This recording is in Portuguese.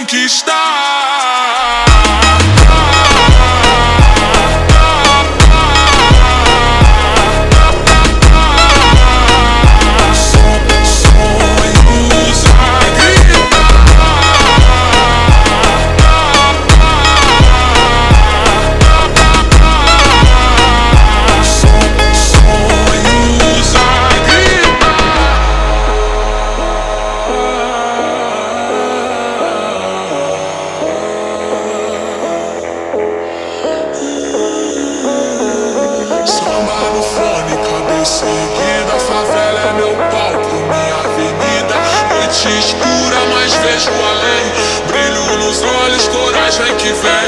conquistar. Sonhos a gritar. Sonhos a Samba no fone, cabeça erguida. A favela é meu palco, minha avenida. Noite escura, mas vejo além. Brilho nos olhos, coragem que vem.